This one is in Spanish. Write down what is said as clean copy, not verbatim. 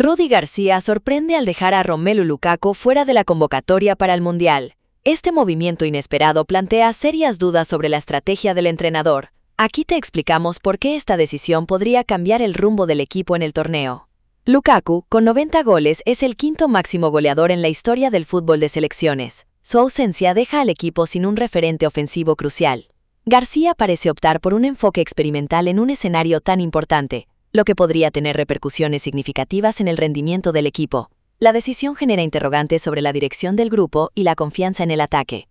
Rudy García sorprende al dejar a Romelu Lukaku fuera de la convocatoria para el Mundial. Este movimiento inesperado plantea serias dudas sobre la estrategia del entrenador. Aquí te explicamos por qué esta decisión podría cambiar el rumbo del equipo en el torneo. Lukaku, con 90 goles, es el quinto máximo goleador en la historia del fútbol de selecciones. Su ausencia deja al equipo sin un referente ofensivo crucial. García parece optar por un enfoque experimental en un escenario tan importante, lo que podría tener repercusiones significativas en el rendimiento del equipo. La decisión genera interrogantes sobre la dirección del grupo y la confianza en el ataque.